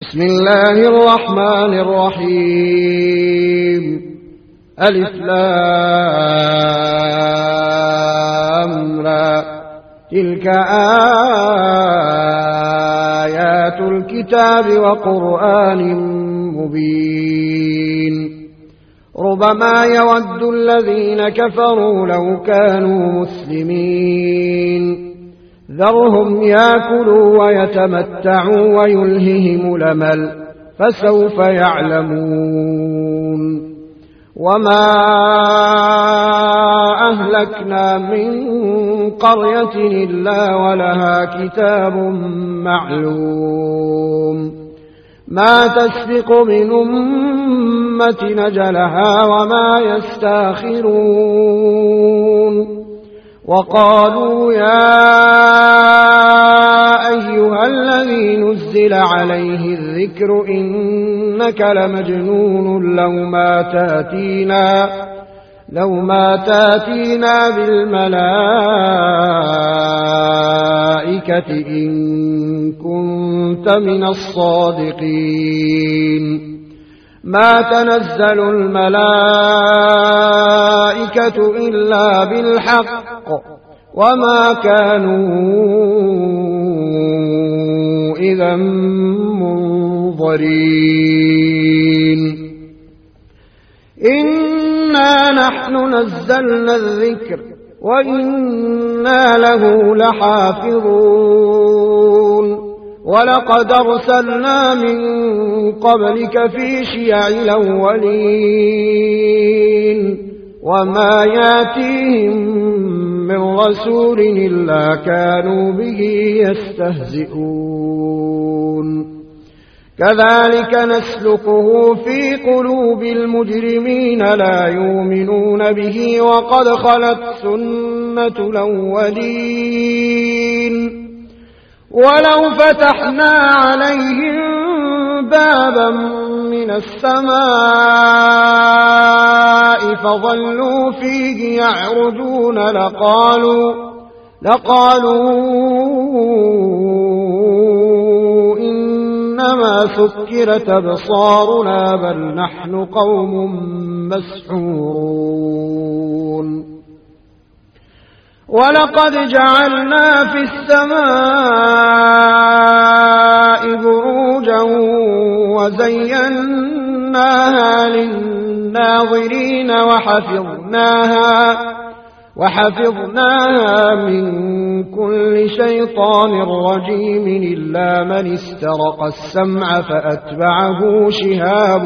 بسم الله الرحمن الرحيم ألف لام را تلك آيات الكتاب وقرآن مبين ربما يود الذين كفروا لو كانوا مسلمين ذرهم يأكلوا ويتمتعوا ويلههم الأمل فسوف يعلمون وما أهلكنا من قرية إلا ولها كتاب معلوم ما تسبق من أمة نجلها وما يستاخرون وقالوا يا أيها الذي نزل عليه الذكر إنك لمجنون لو ما تاتينا بالملائكة إن كنت من الصادقين ما تنزل الملائكة إلا بالحق وما كانوا إذا منظرين إنا نحن نزلنا الذكر وإنا له لحافظون ولقد أرسلنا من قبلك في شيع الأولين وما ياتيهم من رسول إلا كانوا به يستهزئون كذلك نسلكه في قلوب المجرمين لا يؤمنون به وقد خلت سنة الأولين ولو فتحنا عليهم بابا من السماء فظلوا فيه يعرجون لقالوا إنما سكرت أبصارنا بل نحن قوم مسحورون ولقد جعلنا في السماء بروجا وزيناها للناظرين وحفظناها من كل شيطان رجيم إلا من استرق السمع فأتبعه شهاب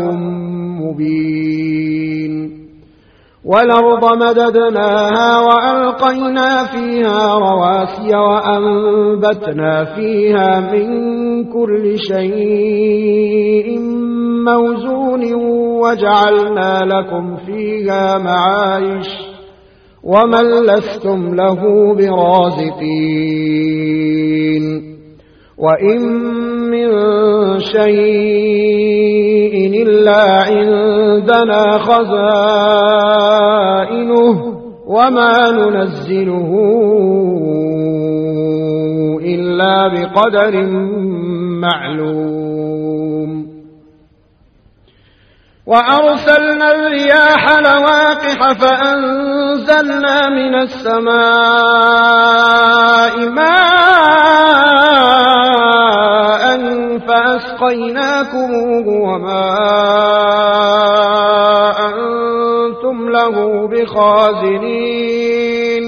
مبين والأرض مددناها وألقينا فيها رواسي وأنبتنا فيها من كل شيء موزون وجعلنا لكم فيها معايش ومن لستم له برازقين وإن من شيء إلا عندنا خزائنه وما ننزله إلا بقدر معلوم وأرسلنا الرياح لواقح فأنزلنا من السماء ماء فأسقيناكموه وما أنتم له بخازنين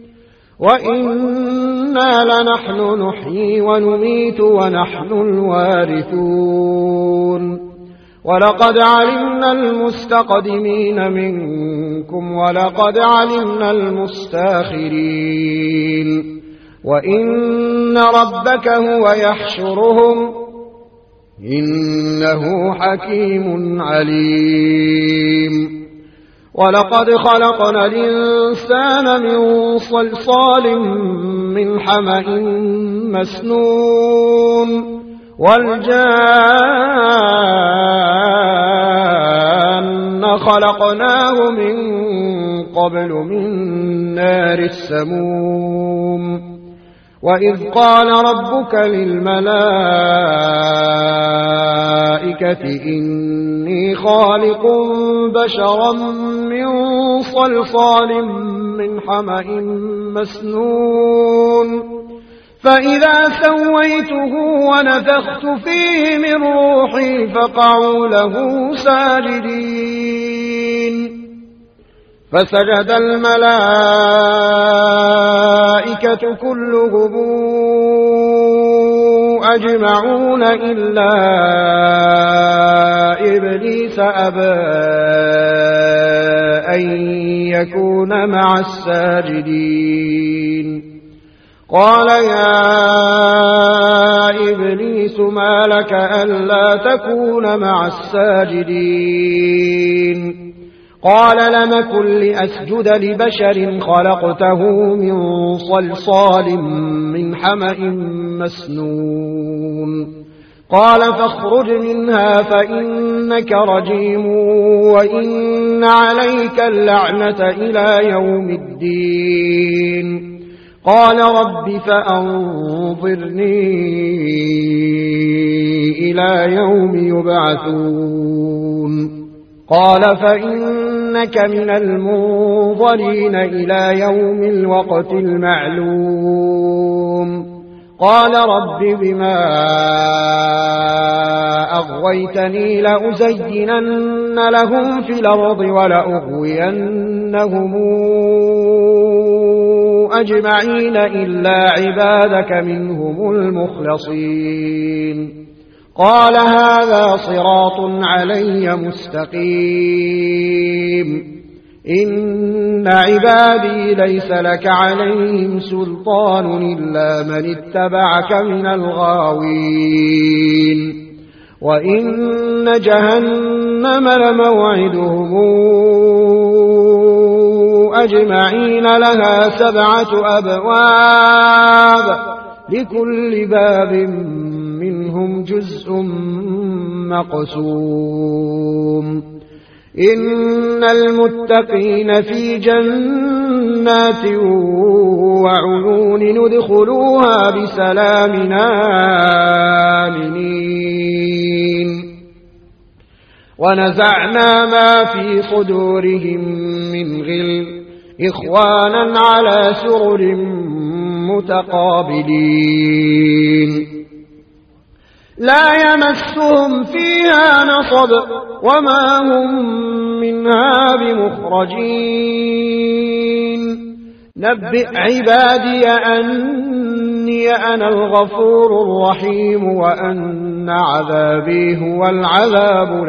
وإنا لنحن نحيي ونميت ونحن الوارثون ولقد علمنا المستقدمين منكم ولقد علمنا المستاخرين وإن ربك هو يحشرهم إنه حكيم عليم ولقد خلقنا الإنسان من صلصال من حمأ مسنون والجان خلقناه من قبل من نار السموم وإذ قال ربك للملائكة الملائكة إني خالق بشرا من صلصال من حمأ مسنون فإذا سويته ونفخت فيه من روحي فقعوا له ساجدين فسجد الملائكة كلهم أجمعون إلا إبليس أبى أن يكون مع الساجدين قال يا إبليس ما لك ألا تكون مع الساجدين قال لم كن لأسجد لبشر خلقته من صلصال من حمأ مسنون قال فاخرج منها فإنك رجيم وإن عليك اللعنة إلى يوم الدين قال رب فأنظرني إلى يوم يبعثون قال فإنك من المنظرين إلى يوم الوقت المعلوم قال رب بما أغويتني لأزينن لهم في الأرض ولأغوينهم أجمعين إلا عبادك منهم المخلصين قال هذا صراط علي مستقيم إن عبادي ليس لك عليهم سلطان إلا من اتبعك من الغاوين وإن جهنم لموعدهم أجمعين لها 7 أبواب لكل باب منهم جزء مقسوم إن المتقين في جنات وعيون ندخلوها بسلام آمنين ونزعنا ما في صدورهم من غل إخوانا على سرر متقابلين لا يمسهم فيها نصب وما هم منها بمخرجين نبئ عبادي أني أنا الغفور الرحيم وأن عذابي هو العذاب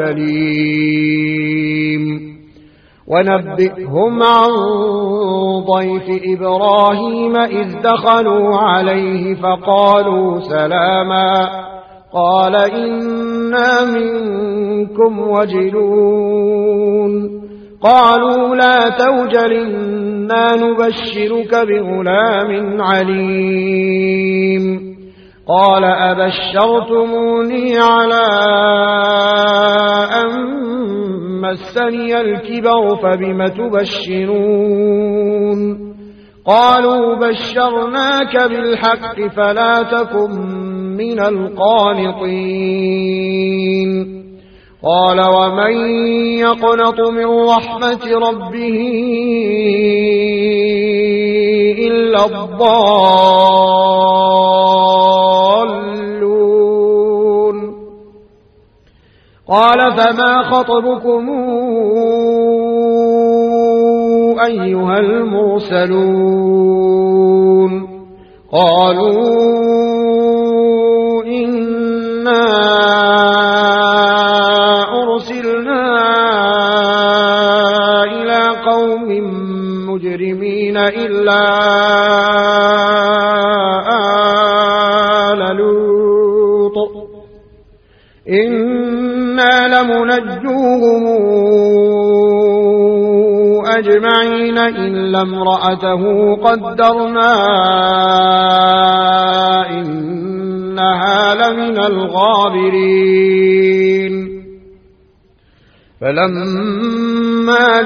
الأليم ونبئهم عن ضيف إبراهيم إذ دخلوا عليه فقالوا سلاما قال إنا منكم وجلون قالوا لا توجل إنا نبشرك بغلام عليم قال أبشرتموني على أن مسني الكبر فبم تبشرون قالوا بشرناك بالحق فلا تكن من القانطين قال ومن يقنط من رحمة ربه إلا الضالون قال فما خطبكم أيها المرسلون قالوا إنا أرسلنا إلى قوم مجرمين إلا آل لوط إنا لمنجوهم أجمعين إلا امرأته قدرنا إنها لمن الغابرين فلما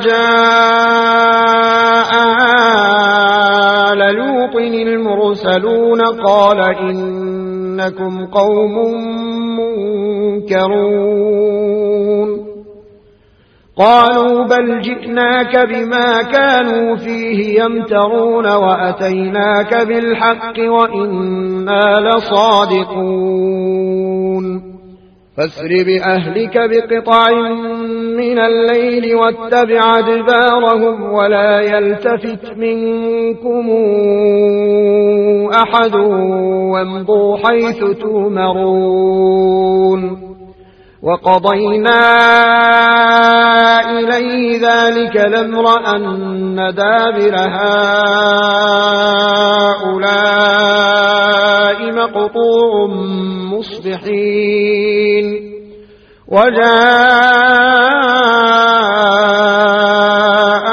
جاء آل لوط المرسلون قال إنكم قوم ينكرون قالوا بل جئناك بما كانوا فيه يمترون وأتيناك بالحق وإنا لصادقون فاسر بأهلك بقطع من الليل واتبع أدبارهم ولا يلتفت منكم أحد وامضوا حيث تؤمرون وقضينا إليه ذلك الأمر أن دابر هؤلاء مقطوع مصبحين وجاء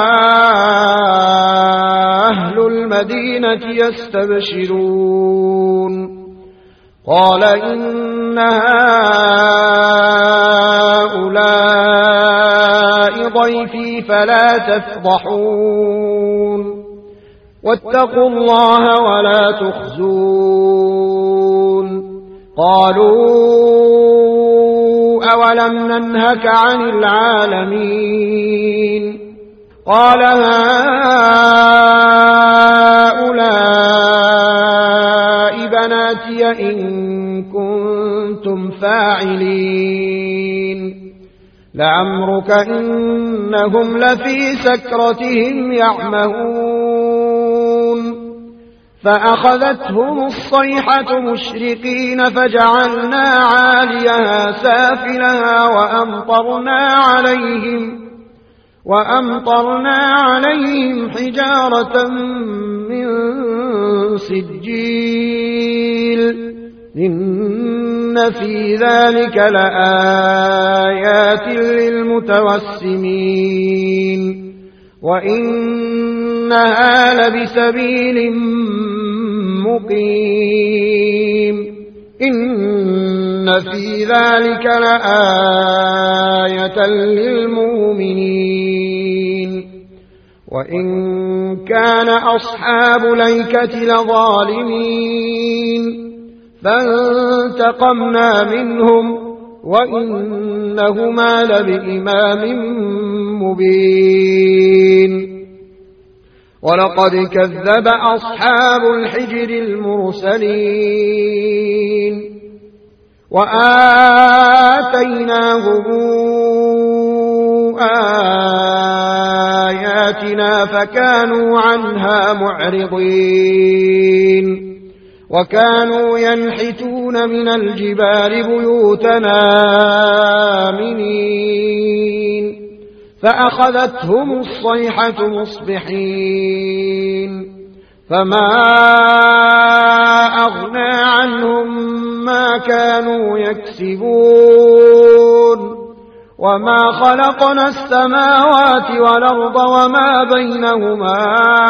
أهل المدينة يستبشرون قال إن هؤلاء ضيفي فلا تفضحون واتقوا الله ولا تخزون قالوا أولم ننهك عن العالمين قال هؤلاء بناتي إن كنتم فاعلين لعمرك إنهم لفي سكرتهم يعمهون فأخذتهم الصيحة مشرقين فجعلنا عاليها سافلها وأمطرنا عليهم حجارة من سجيل إن في ذلك لآيات للمتوسمين وإنها لبسبيل مقيم إن في ذلك لآية للمؤمنين وإن كان أصحاب الأيكة لظالمين فانتقمنا منهم وإنهما لبإمام مبين ولقد كذب أصحاب الحجر المرسلين وآتيناهم آياتنا فكانوا عنها معرضين وكانوا ينحتون من الجبال بيوتنا آمنين فأخذتهم الصيحة مصبحين فما أغنى عنهم ما كانوا يكسبون وما خلقنا السماوات والأرض وما بينهما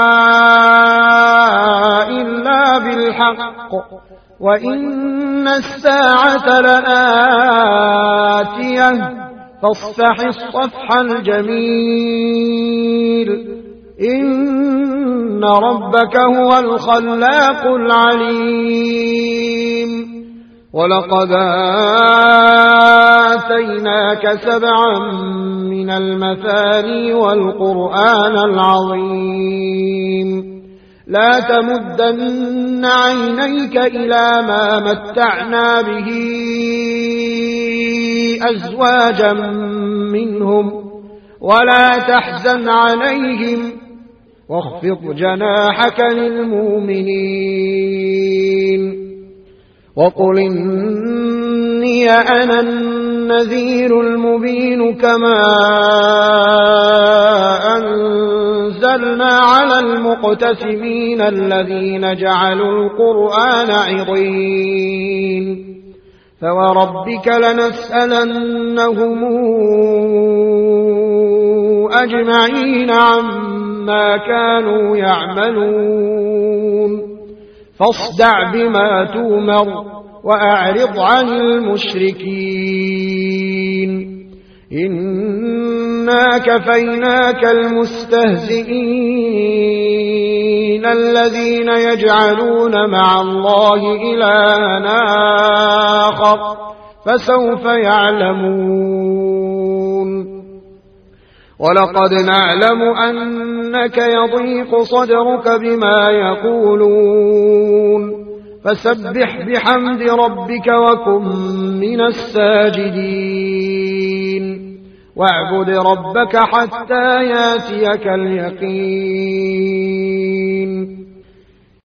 إلا بالحق وإن الساعة لآتية فاصفح الصفح الجميل إن ربك هو الخلاق العليم ولقد آتيناك 7 من المثاني والقرآن العظيم لا تمدن عينيك إلى ما متعنا به أزواجا منهم ولا تحزن عليهم واخفض جناحك للمؤمنين وقل إني أنا النذير المبين كما أنزلنا على المقتسمين الذين جعلوا القرآن عضين فوربك لنسألنهم أجمعين عما كانوا يعملون فاصدع بما تؤمر وأعرض عن المشركين إنا كفيناك المستهزئين الذين يجعلون مع الله إلها آخر فسوف يعلمون ولقد نعلم أنك يضيق صدرك بما يقولون فسبح بحمد ربك وكن من الساجدين واعبد ربك حتى ياتيك اليقين